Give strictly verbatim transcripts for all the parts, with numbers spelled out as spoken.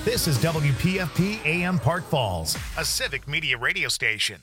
This is W P F P A M Park Falls, a civic media radio station.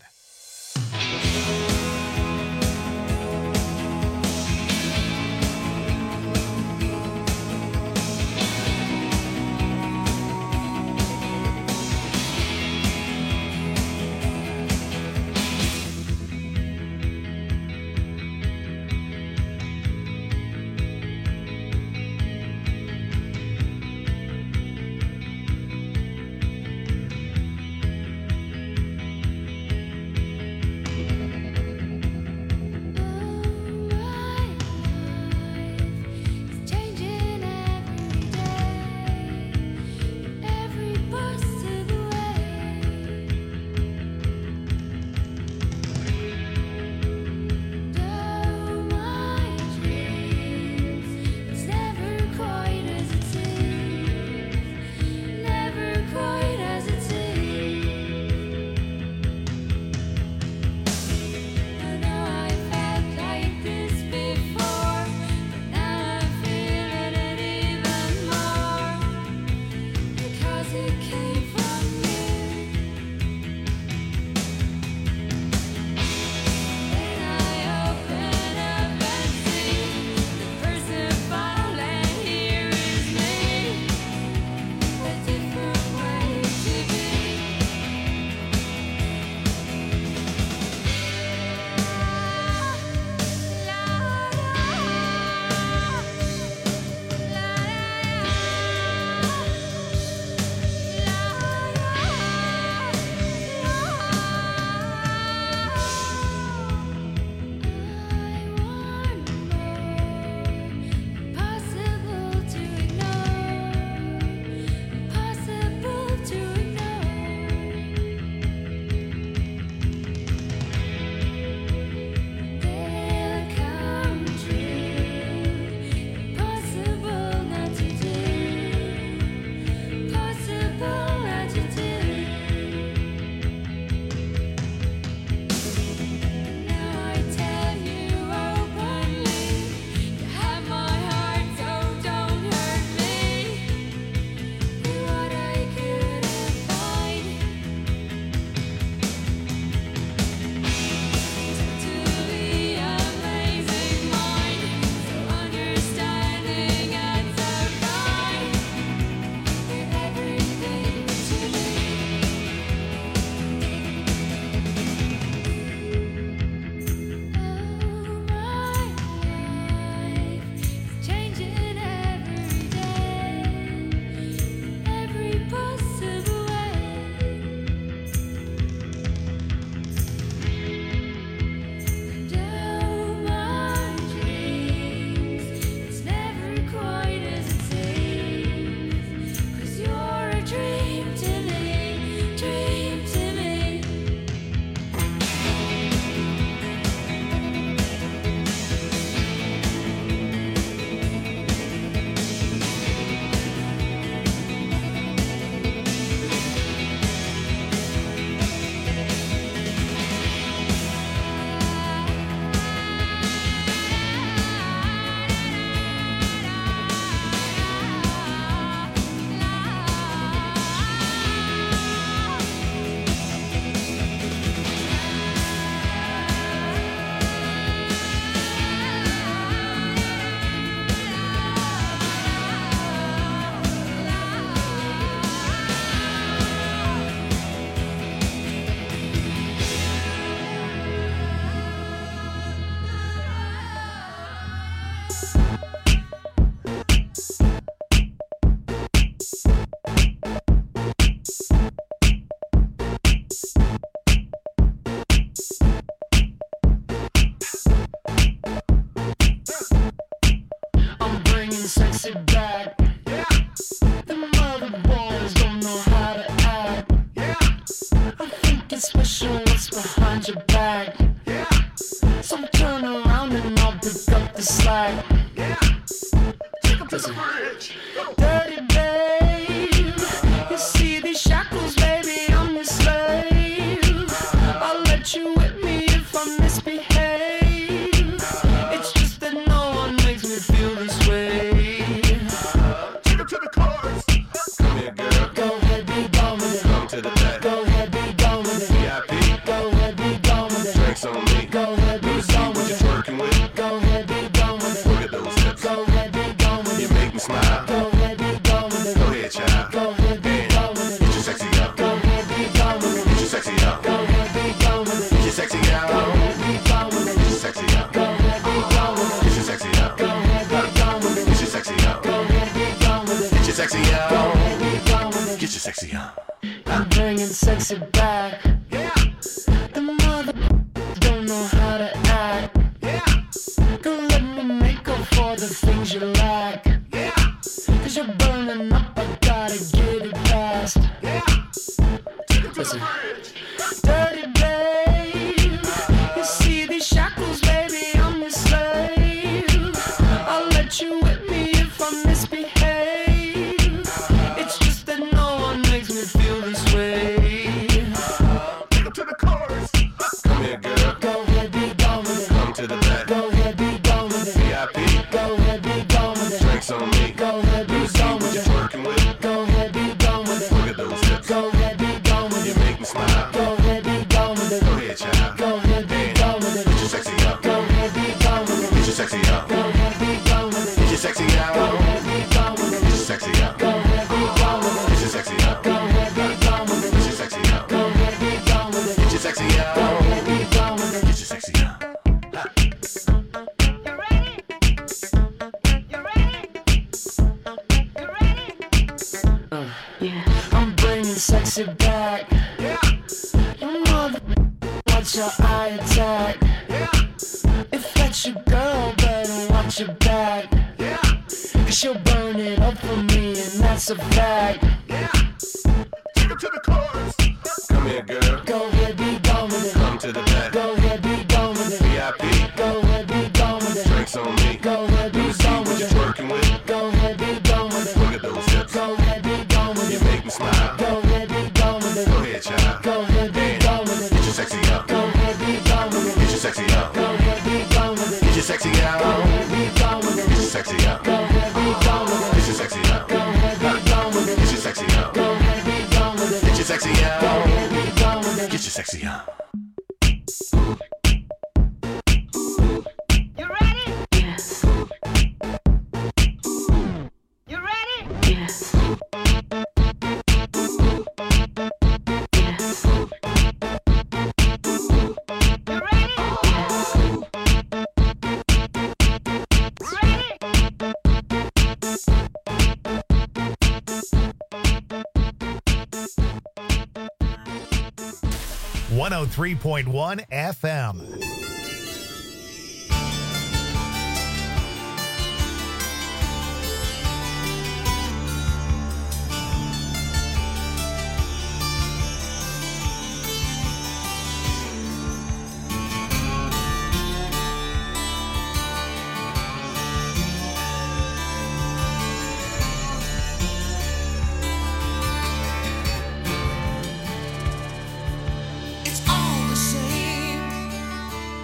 Go sexy on. Go ahead, be gone with it. Get your sexy on. I'm bringing sexy back. Yeah. The mother don't know how to act. Yeah. Go let me make up for the things you lack. Yeah. Cause you're burning up, I gotta get it fast. Yeah. Take it to Listen. the bridge. Dirty babe, you see these shackles, baby, I'm your slave. I'll let you whip me if I misbehave. It's just that no one makes me feel this way. Take it to the chorus. Come here, girl. Go ahead, be gone with it. Come to the back. Go ahead, be gone with it. V I P. Go ahead, be gone with it. Drinks on me. Go ahead, be See gone what with you're it. twerking with. Go ahead, be gone with it. Look at those hips. Go ahead, be gone with You it. make me smile. Go ahead, be gone with it. Go ahead, child. Go ahead, be gone with it. Get your sexy on. Go ahead, be gone with it. Get your sexy on. Go ahead, be gone with it. Get your sexy on. Go ahead, be gone with it. Get your sexy on. Go ahead, be gone with it. Get your sexy on. Go ahead, be gone with it. Get your sexy on. Go ahead, be gone with it. Get your sexy Go on. ahead, be gone with it. Get your sexy on. You ready? You ready? You ready? Yeah, I'm bringing sexy back. Yeah. You mother, watch your eye attack. Yeah. If that's your girl, better watch your back. Yeah. Cause she'll burn it up for me, and that's a fact. Yeah. Take it to the chorus. Come here, girl. Go ahead, be gone with it. Come to the back. Go ahead, be gone with it. V I P. Go ahead, be gone with it. Drinks on me. Go ahead, be See gone what with you're it. twerking with. Go ahead, be gone with it. Look at those hips. Go ahead, be gone with You it. make me smile. Go ahead, be gone with it. Go ahead, child. Go ahead, be gone with it. Get your sexy on. Go ahead, be gone with it. Get your sexy on. Go ahead, be gone with it. Get your sexy Go on. ahead, be gone with Get it. your sexy on. Go ahead, be gone with it. Get your sexy on. Go ahead, be gone with it. Get your sexy on. Go ahead, be gone with it. Get your sexy Go on. ahead, be gone with it. Get your sexy on. You ready? Yes, You ready? yes. Yes, You ready? Ready? one oh three point one F M. It's all the same.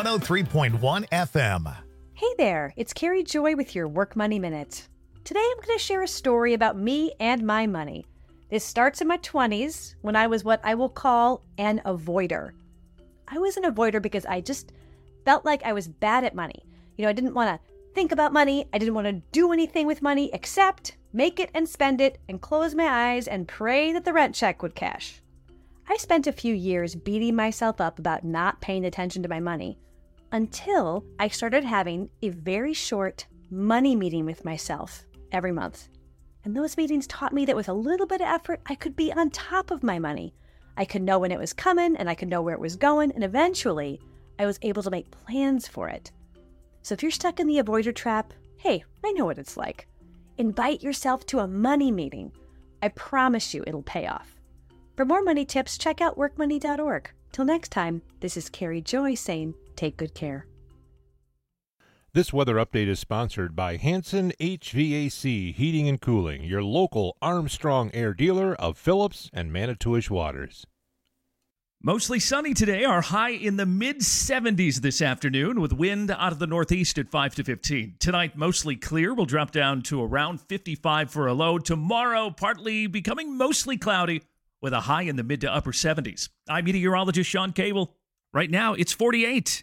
oh three point one F M. Hey there, it's Carrie Joy with your Work Money Minute. Today I'm going to share a story about me and my money. This starts in my twenties when I was what I will call an avoider. I was an avoider because I just felt like I was bad at money. You know, I didn't want to think about money. I didn't want to do anything with money except make it and spend it and close my eyes and pray that the rent check would cash. I spent a few years beating myself up about not paying attention to my money until I started having a very short money meeting with myself every month. And those meetings taught me that with a little bit of effort, I could be on top of my money. I could know when it was coming and I could know where it was going, and eventually I was able to make plans for it. So if you're stuck in the avoider trap, hey, I know what it's like. Invite yourself to a money meeting. I promise you it'll pay off. For more money tips, check out work money dot org. Till next time, this is Carrie Joy saying, take good care. This weather update is sponsored by Hanson H V A C Heating and Cooling, your local Armstrong Air dealer of Phillips and Manitowish Waters. Mostly sunny today, our high in the mid seventies this afternoon with wind out of the northeast at five to fifteen. Tonight, mostly clear. We'll drop down to around fifty-five for a low. Tomorrow, partly becoming mostly cloudy with a high in the mid to upper seventies. I'm meteorologist Sean Cable. Right now, it's forty-eight.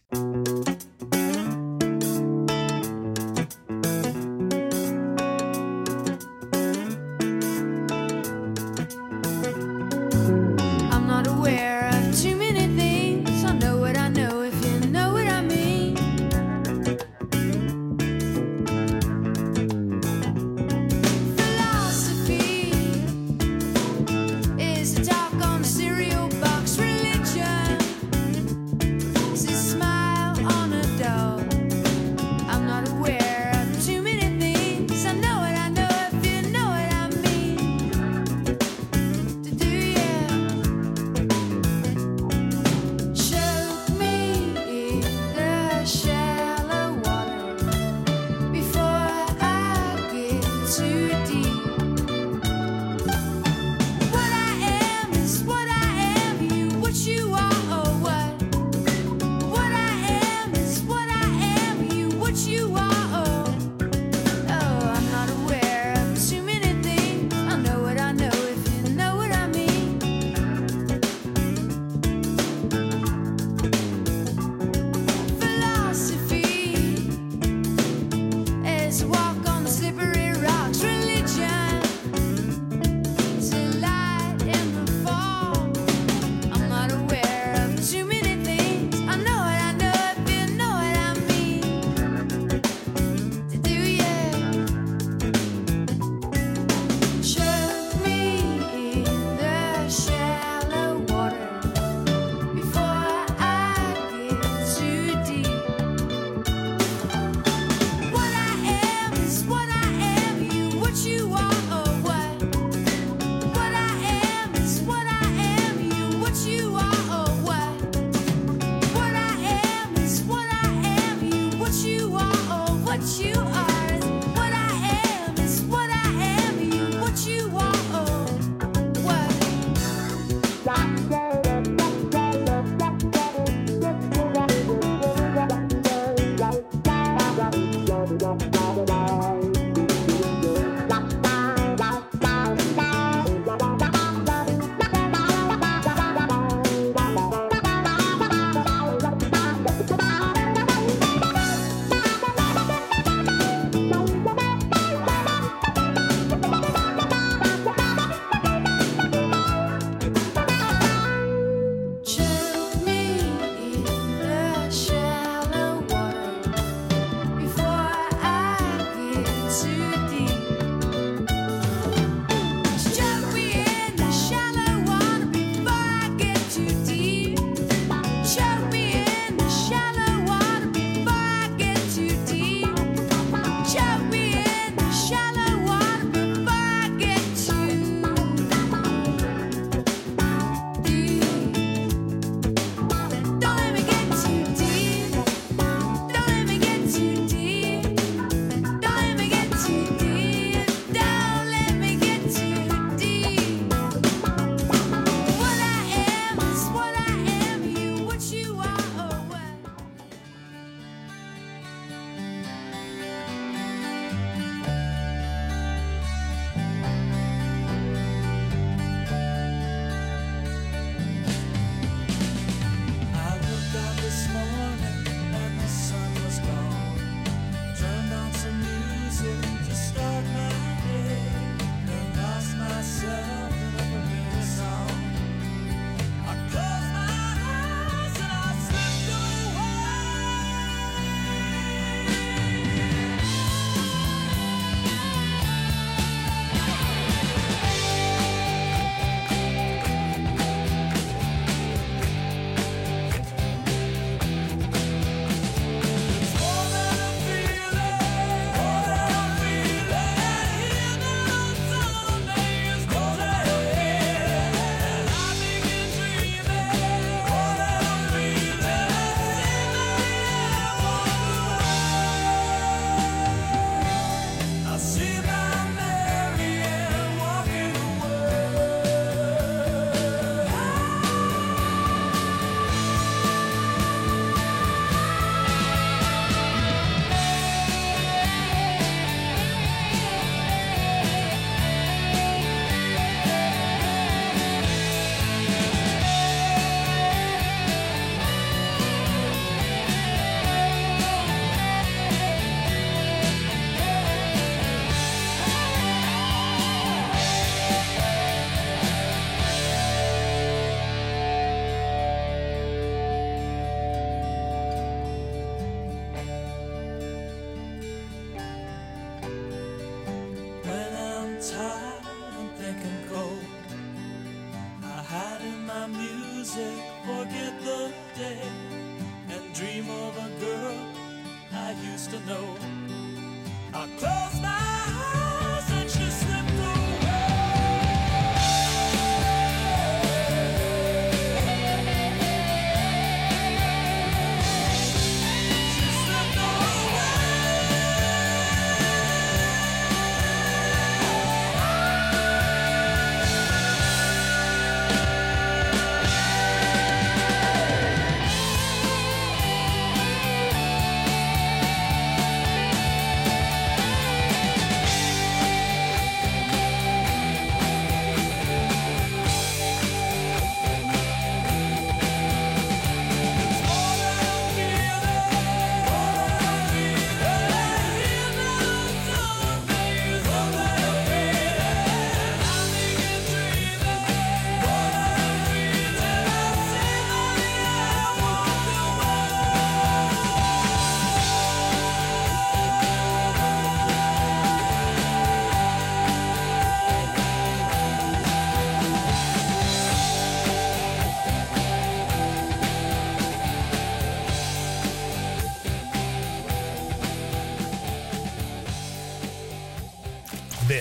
I'm not aware of too many things. I know what I know if you know what I mean. Philosophy is a talk on a cereal box. Religion is a smile on a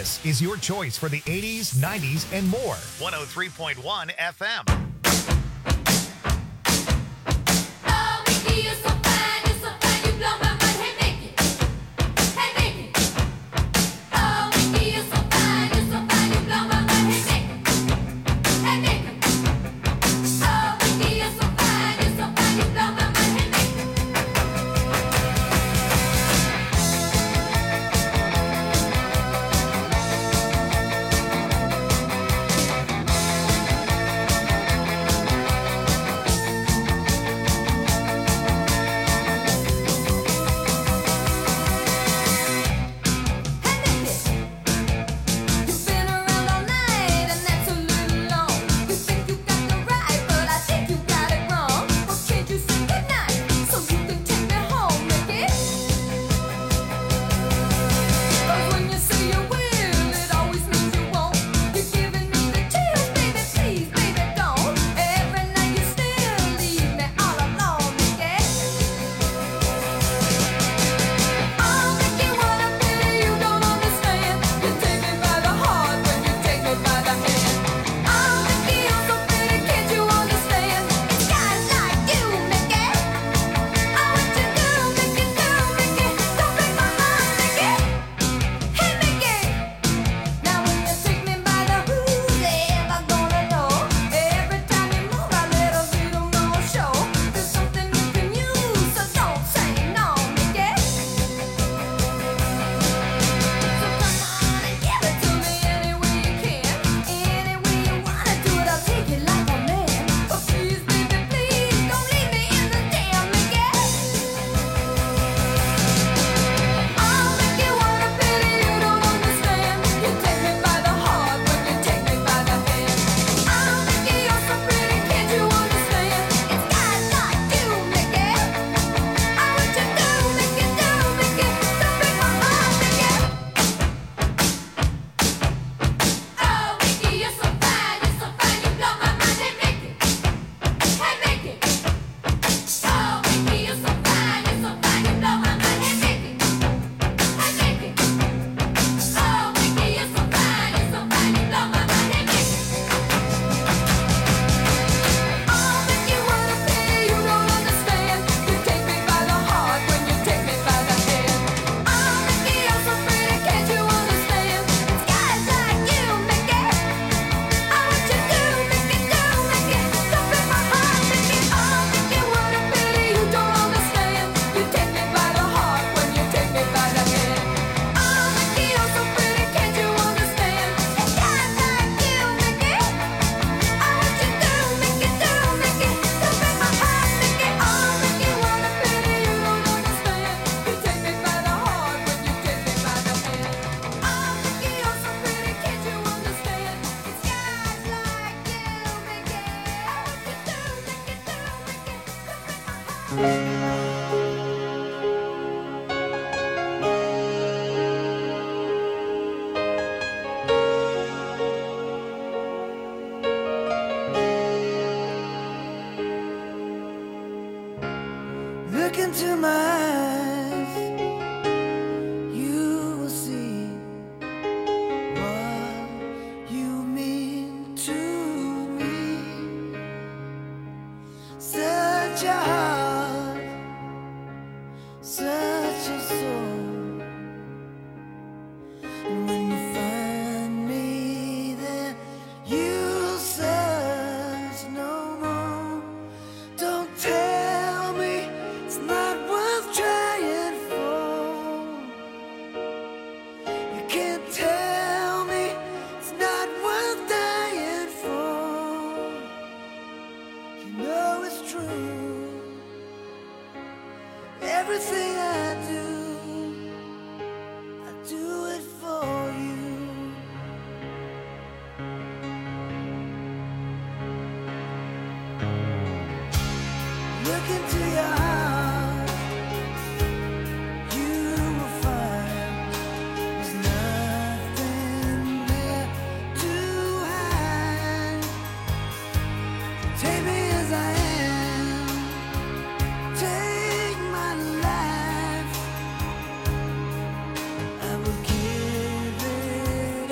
This is your choice for the eighties, nineties, and more. one oh three point one F M. Oh, Mickey, you're so fine, you're so fine, you blow my mind. Hey, Mickey, hey, Mickey. Oh, Mickey, you're so fine, you're so fine, you blow my mind. Hey, Mickey, hey, Mickey. Oh, Mickey, you're so fine, you're so fine, you blow my mind. Hey, Mickey. You've been around all night, and that's a little long. You think you got the right, but I think you got it wrong. Well, can't you say goodnight so you can take me home, Mickey? 'Cause when you say you will, it always means you won't. You're giving me the chills, baby, please, baby, don't. Every night you still leave me all alone, Mickey. Oh, Mickey, what a pity you don't understand. You take me by the heart when you take me by the hand. Oh, Mickey, you're so pretty, can't you understand? It's guys like you, Mickey. Oh, what you do, Mickey, do, Mickey. Don't break my heart, Mickey. Hey, Mickey. Now when you take me by the who's ever gonna know? Every time you move, I let a little more show. There's something you can use, so don't say no, Mickey. So come on and give it to me any way you can. Any way you wanna do it, I'll take it like a man. But please, baby, please, don't leave me in the damn, Mickey. Oh, Mickey, what a pity you don't understand. You take me by the heart when you take me by the hand. Oh, Mickey, you're so pretty, can't you understand? It's guys like you, Mickey. Oh, what you do, Mickey, do, Mickey. Don't break my heart, Mickey. Oh, Mickey, you're so fine, you're so fine, you blow my mind. Hey, Mickey, hey, Mickey. Oh, Mickey, you're so fine, you're so fine, you blow my mind. Hey, Mickey, hey, Mickey. Oh, Mickey, you're so fine, you're so fine, you blow my mind. Hey, Mickey. Oh, Mickey, what a pity you don't understand. You take me by the heart when you take me by the hand. Oh, Mickey, you're so pretty, can't you understand? It's guys like you, Mickey. Oh, what you do, Mickey, do, Mickey. Don't break my heart, Mickey. Oh, Mickey, what a pity you don't understand. You take me by the heart when you take me by the hand. Oh, Mickey, you're so pretty, can't you understand? It's guys like you, Mickey. Oh, what you do, Mickey, do, Mickey. Don't break my heart, Mickey. Oh, Mickey, what a pity you don't understand. You take me by the heart when you take me by the hand. Oh, Mickey, you're so pretty, can't you understand? It's guys like you, Mickey. Oh, what you do, Mickey, do, Mickey. Don't break my heart. Look into my eyes, you will see what you mean to me. Such a heart, such a soul. And when you find me there, you'll search no more. Don't tell me it's not worth trying for. You can't tell me it's not worth dying for. You know it's true. Everything I do, I do it for you. Look into your heart, you will find there's nothing there to hide. Take me as I am, take my life. I will give it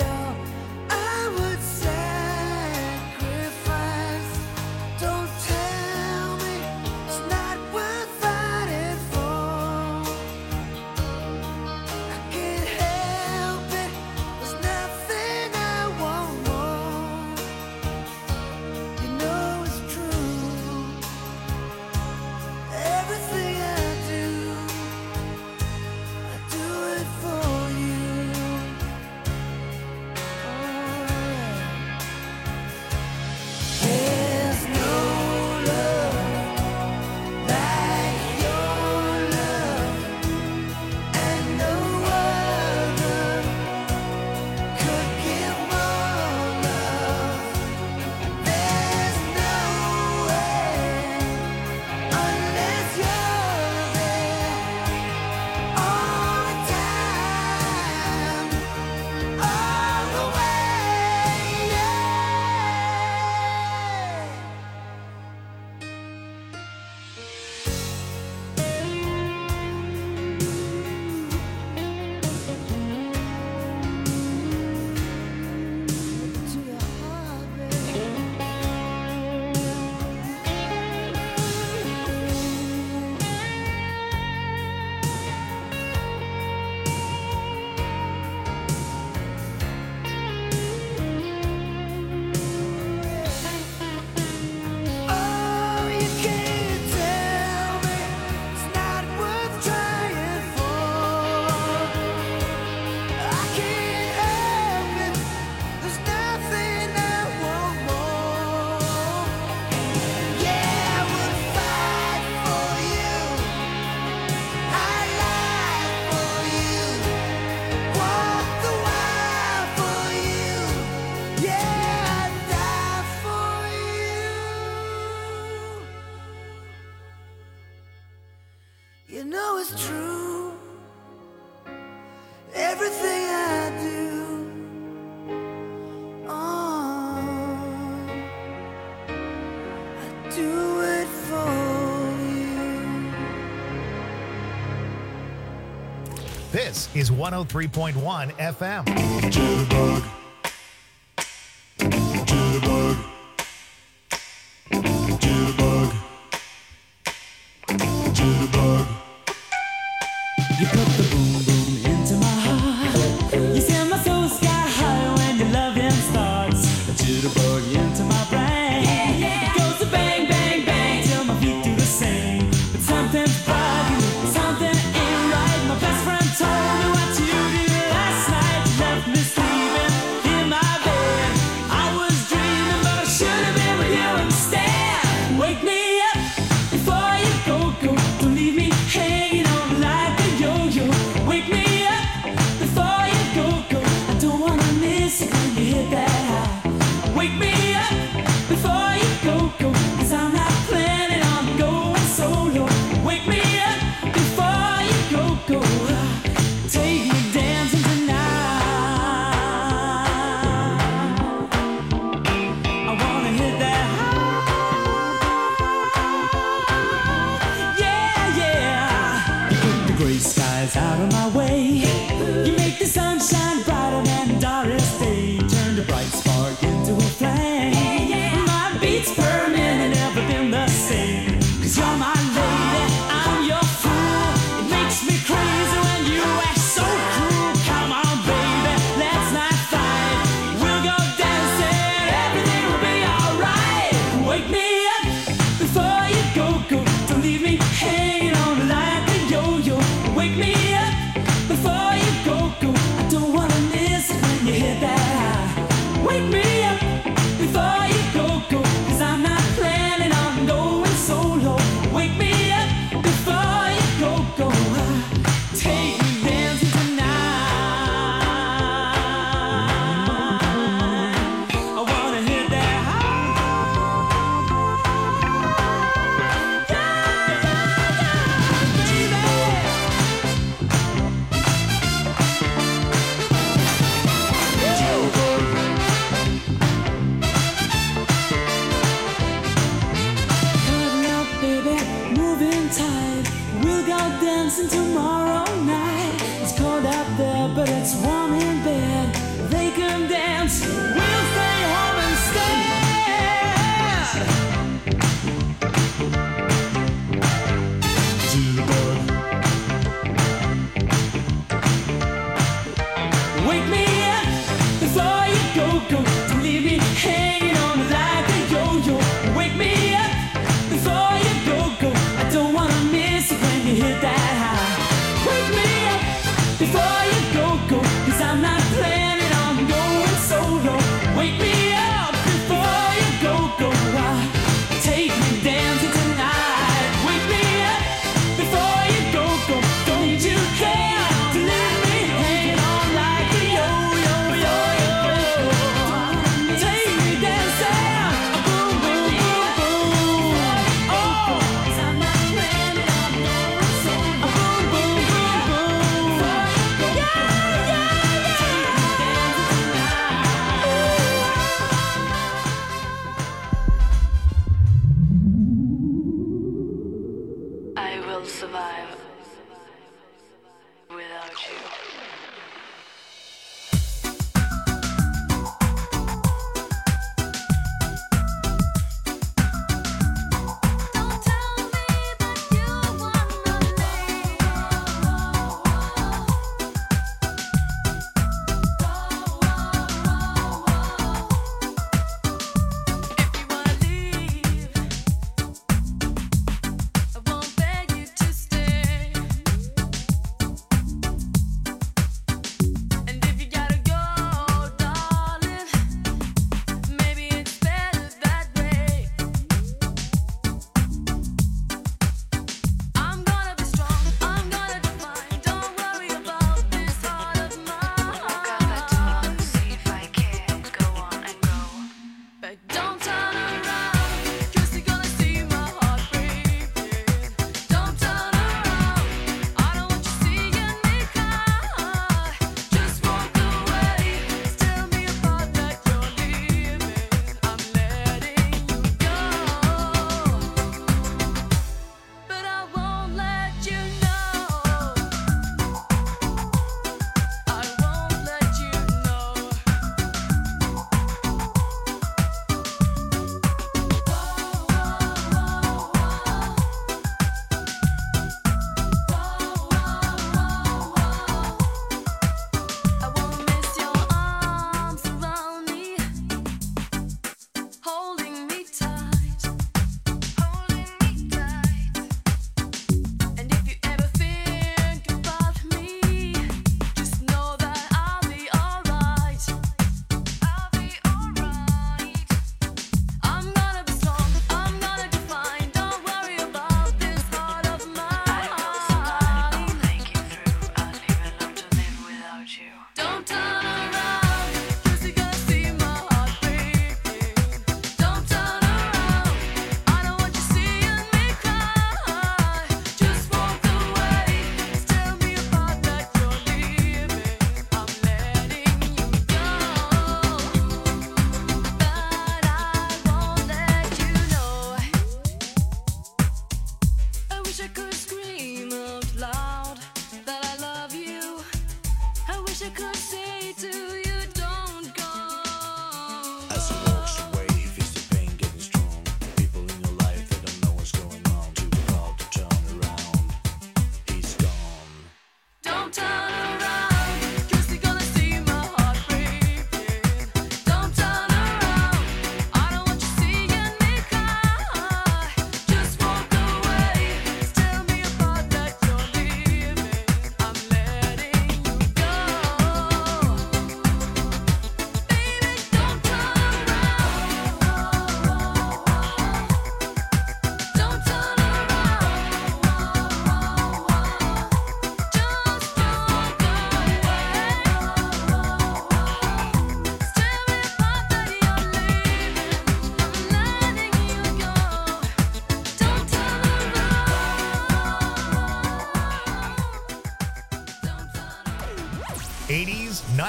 true. Everything I do, oh, I do it for you. This is one oh three point one F M. Jitterbug. Jitterbug. Jitterbug. Jitterbug. You put the boom boom into my heart. You send my soul sky high when your loving starts. A jitterbug into my brain. It goes to bang, bang, bang till my feet do the same. But something's bugging, something ain't right. My best friend told me what you did last night. You left me sleeping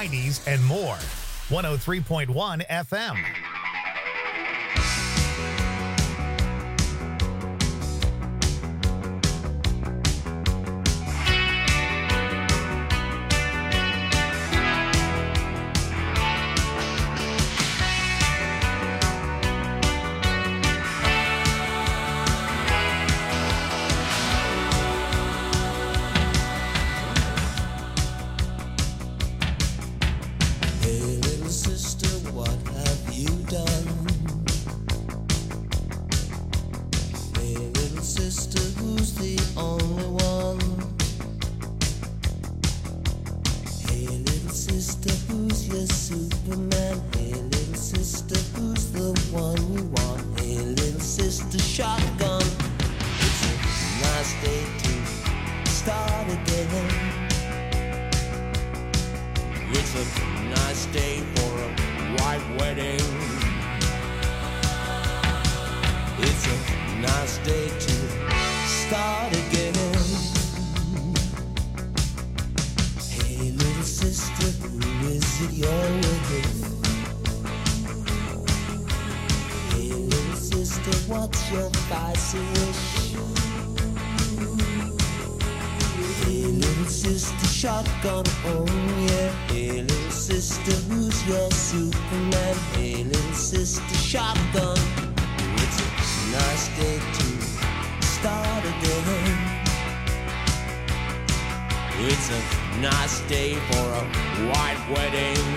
nineties, and more. one oh three point one F M. Hey little sister, what have you done? Hey little sister, who's the only one? Hey little sister, who's your Superman? Hey little sister, who's the one you want? Hey little sister, shotgun. It's a nice day to start again. It's a nice day for a white wedding. It's a nice day to start again. Hey little sister, who is it you're with? Hey little sister, what's your spicy wish? Hey little sister, shotgun, oh yeah. Hey little sister, who's your Superman? Hey little sister, shotgun. It's a nice day to start again. It's a nice day for a white wedding.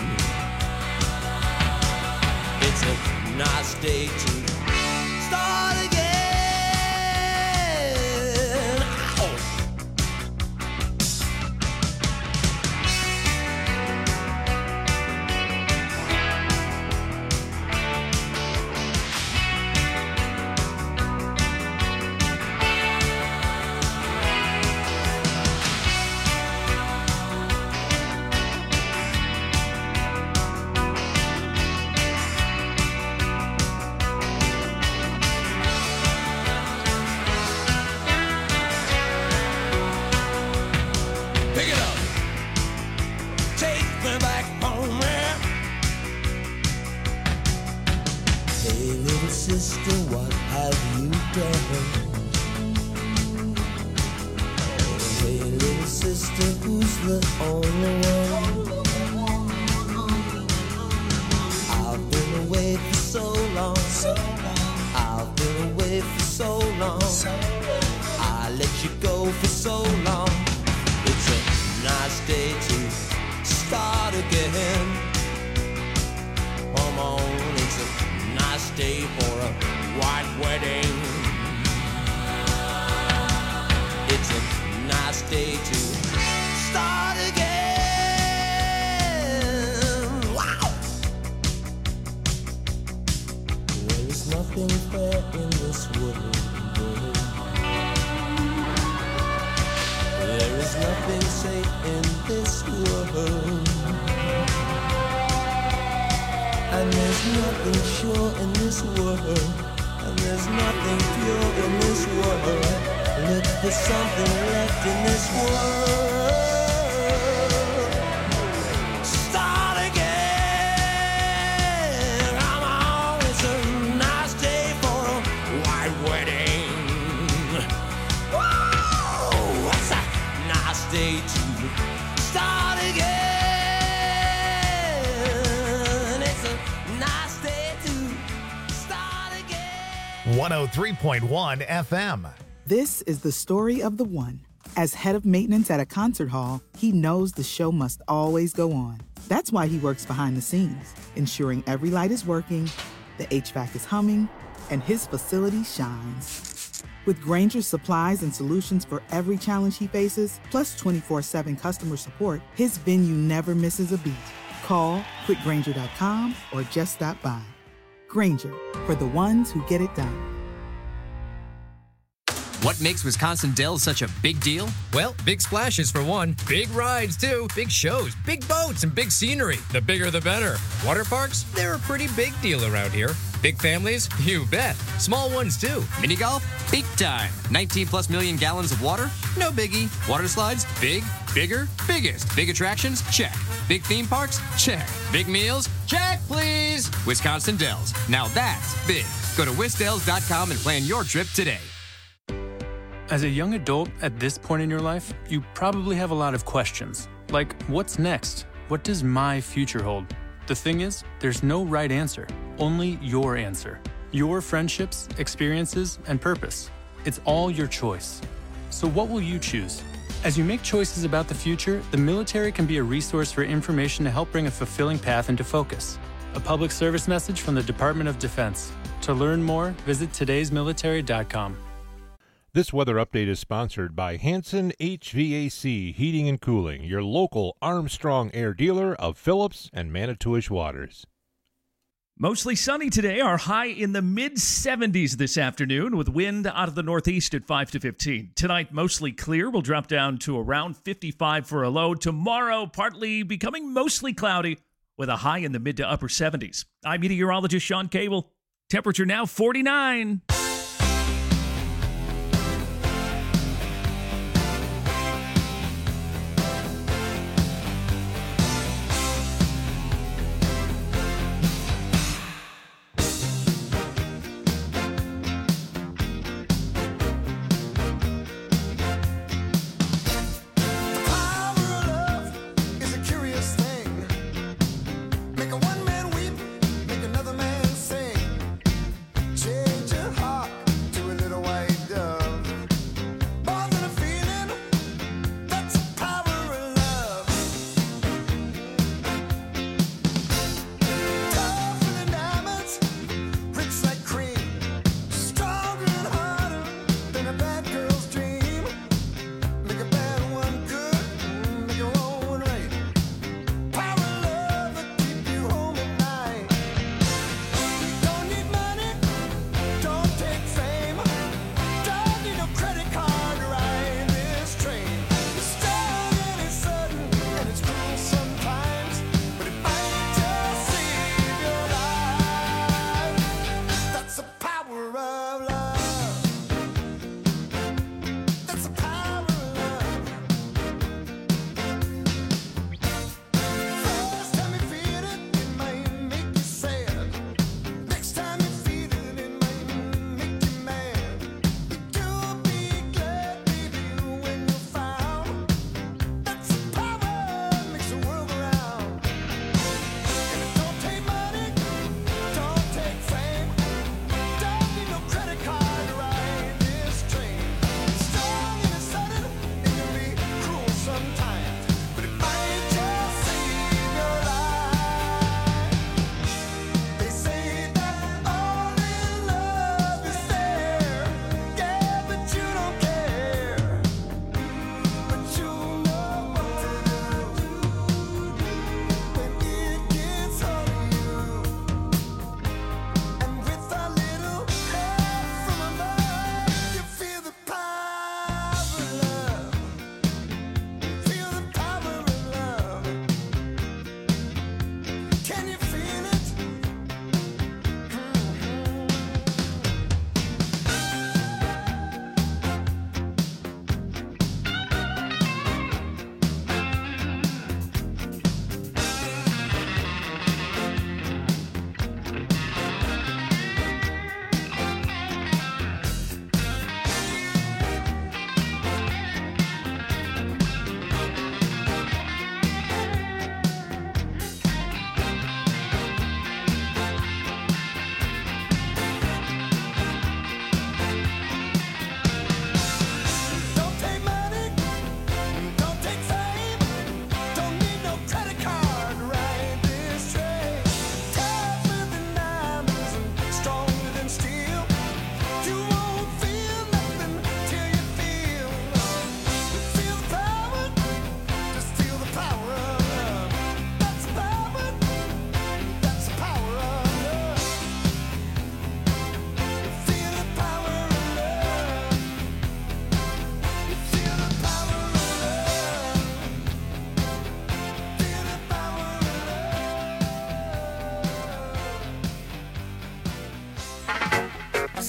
It's a nice day to start again. Ow! Pick it up. Take me back home, man. Hey, little sister, what have you done? Hey, little sister, who's the only one? I've been away for so long. I've been away for so long. I let you go for so long. It's a nice day to start again. Come on, it's a nice day for a white wedding. It's a nice day to start again. Wow! There is nothing fair in this world. There is nothing safe in this world. And there's nothing sure in this world. And there's nothing pure in this world. Look for something left in this world. Start again. Come on, it's a nice day for a white wedding. Whoa, it's a nice day to start again. It's a nice day to start again. one oh three point one F M. This is the story of the one. As head of maintenance at a concert hall, he knows the show must always go on. That's why he works behind the scenes, ensuring every light is working, the H V A C is humming, and his facility shines. With Grainger's supplies and solutions for every challenge he faces, plus twenty-four seven customer support, his venue never misses a beat. Call quick grainger dot com or just stop by. Grainger, for the ones who get it done. What makes Wisconsin Dells such a big deal? Well, big splashes for one, big rides too, big shows, big boats, and big scenery. The bigger the better. Water parks? They're a pretty big deal around here. Big families? You bet. Small ones too. Mini golf? Peak time. nineteen plus million gallons of water? No biggie. Water slides? Big, bigger, biggest. Big attractions? Check. Big theme parks? Check. Big meals? Check, please. Wisconsin Dells. Now that's big. Go to wisdells dot com and plan your trip today. As a young adult at this point in your life, you probably have a lot of questions. Like, what's next? What does my future hold? The thing is, there's no right answer, only your answer. Your friendships, experiences, and purpose. It's all your choice. So what will you choose? As you make choices about the future, the military can be a resource for information to help bring a fulfilling path into focus. A public service message from the Department of Defense. To learn more, visit todays military dot com. This weather update is sponsored by Hanson H V A C Heating and Cooling, your local Armstrong Air dealer of Phillips and Manitowish Waters. Mostly sunny today. Our high in the mid seventies this afternoon with wind out of the northeast at five to fifteen. Tonight, mostly clear. We'll drop down to around fifty-five for a low. Tomorrow, partly becoming mostly cloudy with a high in the mid to upper seventies. I'm meteorologist Sean Cable. Temperature now forty-nine. Make a one man weep, make another man sing. Change your heart.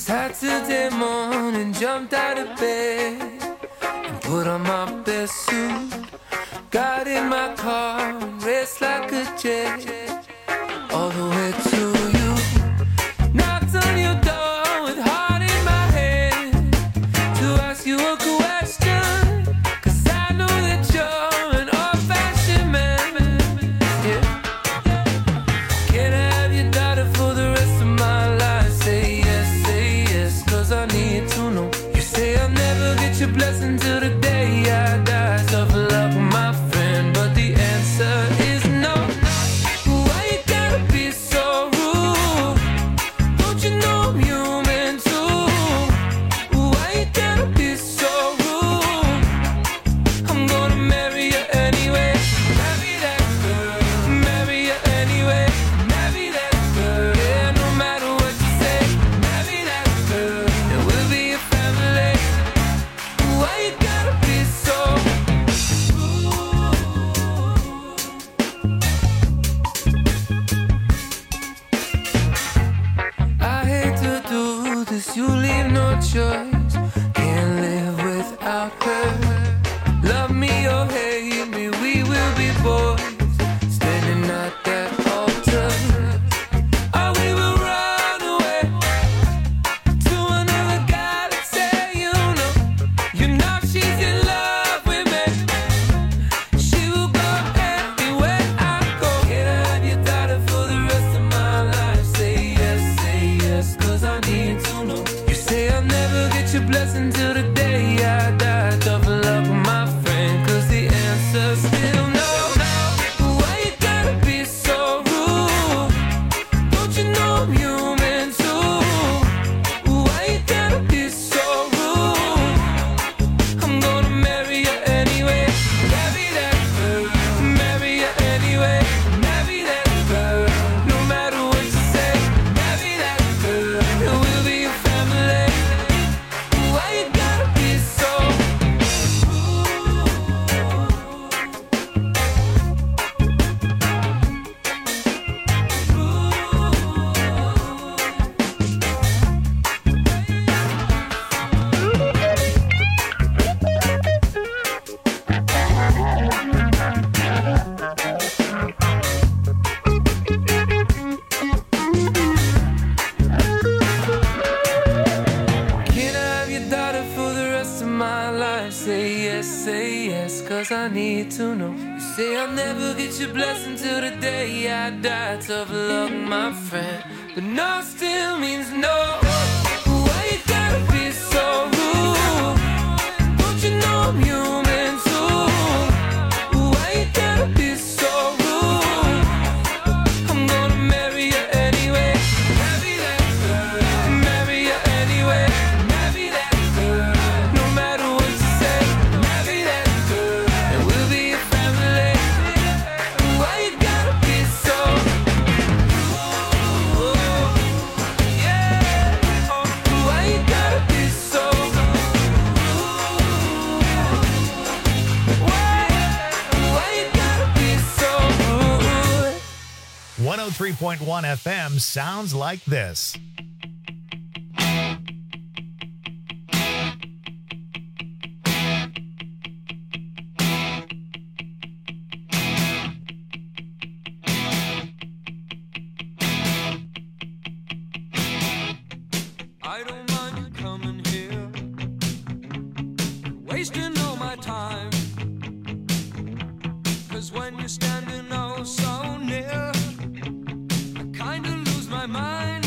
Saturday morning, jumped out of bed and put on my best suit. Got in my car and raced like a jet all the way to you. Knocked on your door with heart in my head to ask you a question, 'cause I know that you're an old-fashioned man. Yeah. Can I have your daughter for the rest of my life? Say yes, say yes, 'cause I need to know. You say I'll never get your blessing till the day I die. Tough luck, my friend, but the answer is no. Why you gotta be so rude? Don't you know I'm human too? Why you gotta be so rude? I'm gonna marry you anyway. Marry that girl. Marry you anyway. Marry that girl. Yeah, no matter what you say. Marry that girl. And we'll be a family. Why you gotta be so I hate to do this, you leave no choice. Can't live without her. Love me or hate me, we will be boys, standing at that altar. Or we will run away to another galaxy, you know. You know she's in love with me. She will go anywhere I go. Can I have your daughter for the rest of my life? Say yes, say yes, 'cause I need to know. You say I'll never get your blessing till the day I die. Tough luck, my friend, 'cause the answer's still no. Why you gotta be so rude? Don't you know I'm human too? Why you gotta be so rude? I'm gonna marry you anyway. Marry that girl. Marry you anyway. Marry that girl. No matter what you say. Marry that girl. And we'll be a family. Why you gotta be so Can I have your daughter for the rest of my life? Say yes, say yes, 'cause I need to know. You say I'll never get your blessing till the day I die. Tough luck, my friend, but no still means no. Why you gotta be so rude? Don't you know I'm human too? Why you gotta be so rude? I'm gonna marry you anyway. Marry that girl. Marry you anyway. Marry that girl. No matter what you say. Marry that girl. And we'll be a family. Why you gotta be so yeah. Why you gotta be so Why? Why you gotta be so rude? one oh three point one F M sounds like this. I don't mind you coming here, wasting all my time. 'Cause when you're standing oh so near, I kinda lose my mind.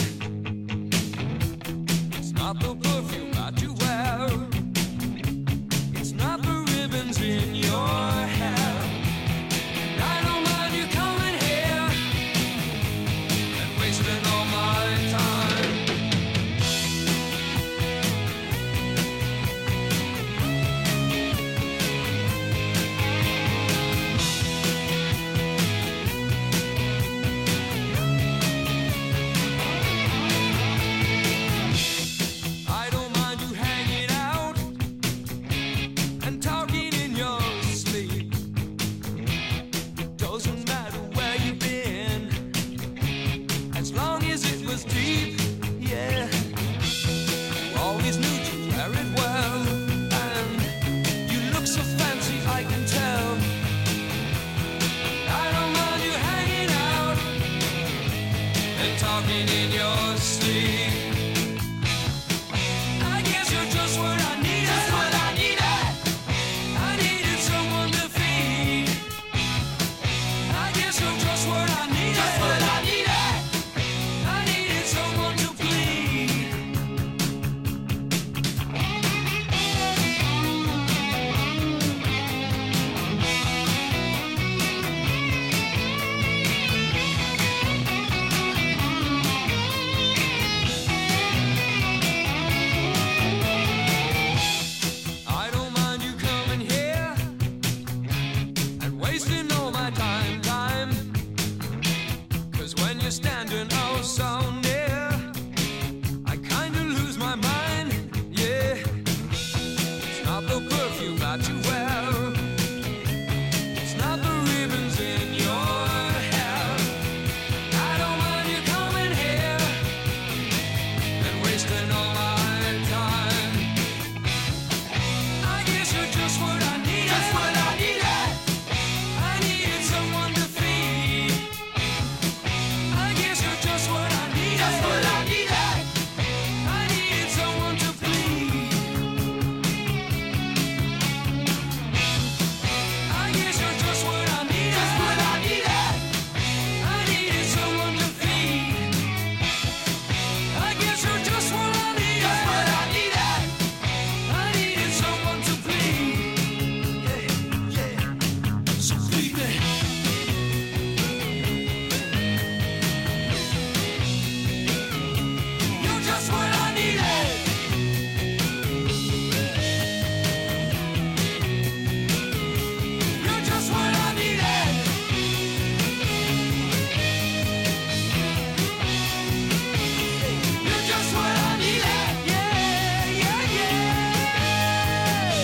It's not the perfume that you wear, it's not the ribbons in your hair. I don't mind you coming here and wasting all my time. Deep and talking in your sleep. I guess you're just what I needed. Just what I needed. I needed someone to feed. I guess you're just what I needed. Just what I needed. I needed someone to bleed. I don't mind you coming here and wasting all my time, time. Cause when you're standing oh so near, I kinda lose my mind, yeah. It's not the perfume that you wear, it's not the ribbons in your hair. I don't mind you coming here and wasting all my time. I guess you're just what I needed. Just what I needed. I needed someone to feed. I guess you're just what I needed. Just what I needed. I needed someone to bleed. I guess you're just what I needed. Just what I needed. I needed someone to feed. I guess you're just what I needed. Just what I needed. I needed someone to bleed. Yeah, yeah. So bleed me. You're just what I needed. You're just what I needed. You're just what I needed. Yeah, yeah, yeah.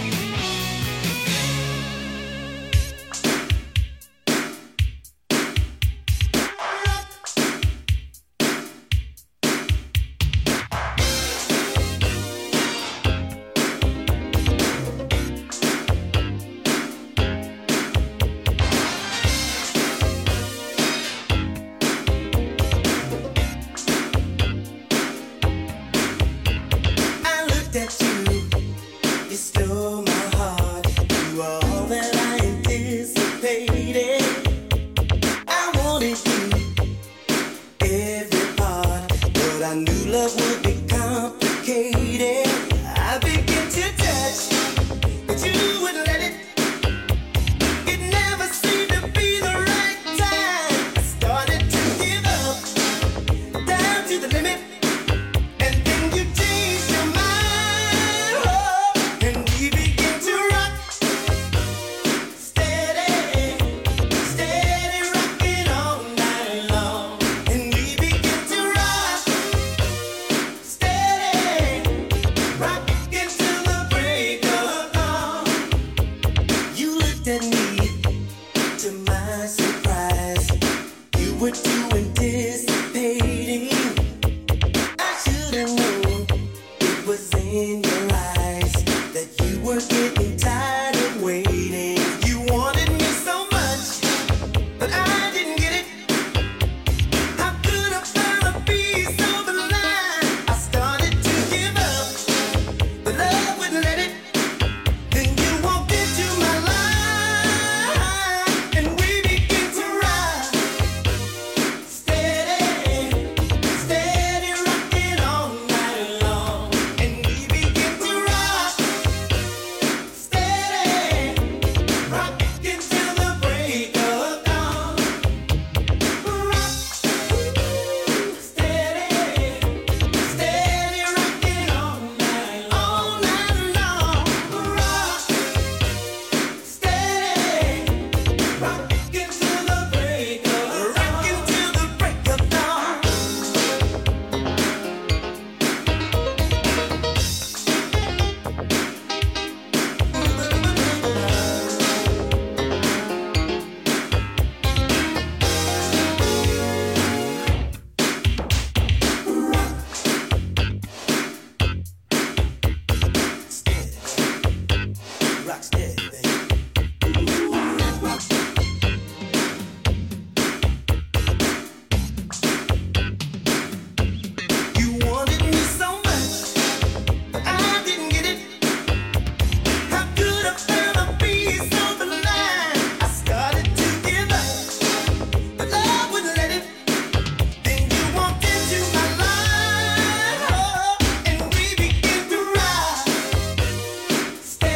I looked at you, you stole my heart. You were all that I anticipated. I wanted you, every part, but I knew love would be complicated. I began to touch, but you wouldn't let it. It never seemed to be the right time. I started to give up, down to the limit. And then you changed your mind, oh, and we began to rock, steady, steady rocking all night long. And we began to rock, steady, rocking till the break of dawn. You looked at me, to my surprise, you were too anticipated.